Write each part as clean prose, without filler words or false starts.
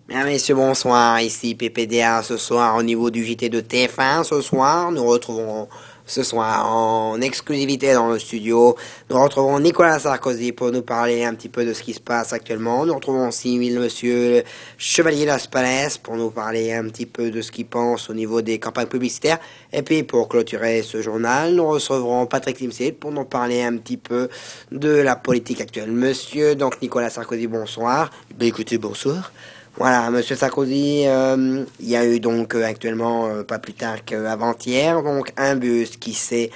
Bien, messieurs, bonsoir. Ici PPDA ce soir au niveau du JT de TF1. Ce soir, nous retrouvons ce soir en exclusivité dans le studio. Nous retrouvons Nicolas Sarkozy pour nous parler un petit peu de ce qui se passe actuellement. Nous retrouvons aussi monsieur Chevalier Las Palais pour nous parler un petit peu de ce qu'il pense au niveau des campagnes publicitaires. Et puis pour clôturer ce journal, nous recevrons Patrick Timsit pour nous parler un petit peu de la politique actuelle. Monsieur donc Nicolas Sarkozy, bonsoir. Ben écoutez, bonsoir. Voilà, Monsieur Sarkozy, il y a eu donc actuellement, pas plus tard qu'avant-hier, donc un bus qui s'est...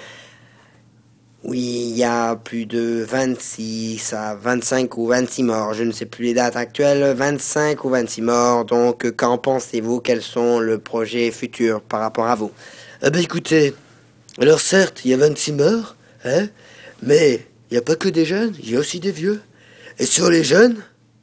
Oui, il y a plus de 26 à 25 ou 26 morts, je ne sais plus les dates actuelles, 25 ou 26 morts, donc qu'en pensez-vous, quels sont le projet futur par rapport à vous? Ah ben écoutez, alors certes, il y a 26 morts, hein, mais il n'y a pas que des jeunes, il y a aussi des vieux. Et sur les jeunes,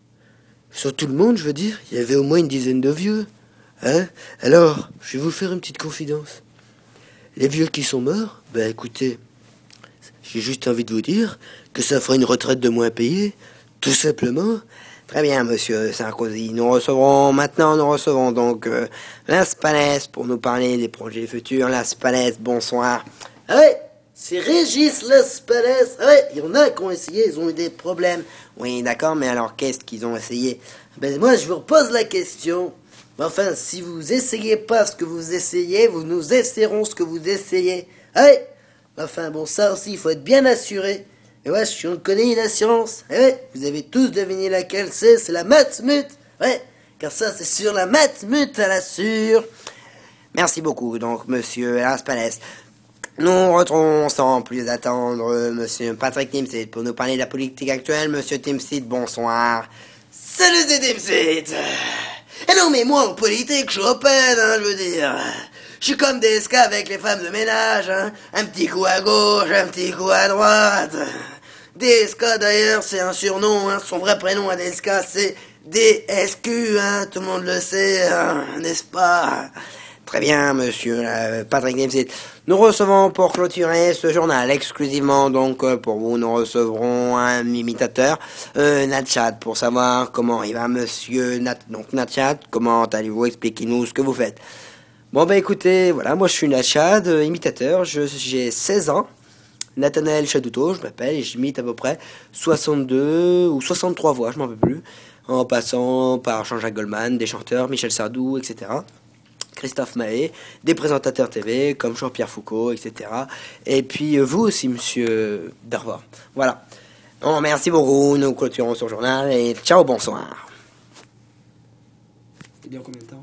sur tout le monde, je veux dire, il y avait au moins une dizaine de vieux. Hein? Alors, je vais vous faire une petite confidence. Les vieux qui sont morts, ben écoutez, j'ai juste envie de vous dire que ça fera une retraite de moins payée, tout simplement. Très bien, Monsieur Sarkozy. Nous recevons donc Las Palais pour nous parler des projets futurs. Las Palais, bonsoir. Ah ouais, c'est Régis Las Palais. Ah ouais, il y en a qui ont essayé, ils ont eu des problèmes. Oui, d'accord, mais alors qu'est-ce qu'ils ont essayé? Ben moi, je vous repose la question. Enfin, si vous essayez pas ce que vous essayez, nous essayerons ce que vous essayez. Ah ouais. Enfin, bon, ça aussi, il faut être bien assuré. Et ouais, on connaît une assurance. Eh ouais, vous avez tous deviné laquelle c'est la Matmut. Ouais, car ça, c'est sur la Matmut, à l'assure. Merci beaucoup, donc, Monsieur Las Palais. Nous retrouvons sans plus attendre Monsieur Patrick Timsit pour nous parler de la politique actuelle. Monsieur Timsit, bonsoir. Salut, c'est Timsit. Et non, mais moi, en politique, je repène, je veux dire. Je suis comme DSK avec les femmes de ménage, hein. Un petit coup à gauche, un petit coup à droite. DSK, d'ailleurs, c'est un surnom, hein. Son vrai prénom à DSK, c'est DSQ, hein. Tout le monde le sait, hein, n'est-ce pas? Très bien, Monsieur Patrick Timsit. Nous recevons pour clôturer ce journal exclusivement, donc pour vous, nous recevrons un imitateur, Natchat, pour savoir comment il va, Monsieur Natchat, comment allez-vous, expliquez-nous ce que vous faites. Bon bah écoutez, voilà, moi je suis Natchat, imitateur, j'ai 16 ans, Nathanaël Chadouto, je m'appelle, et j'imite à peu près 62 ou 63 voix, je m'en peux plus, en passant par Jean-Jacques Goldman, des chanteurs, Michel Sardou, etc., Christophe Mahé, des présentateurs TV comme Jean-Pierre Foucault, etc. Et puis vous aussi, monsieur Bervoir. Voilà. Bon, merci beaucoup. Nous clôturons ce journal et ciao, bonsoir. C'était bien combien de temps ?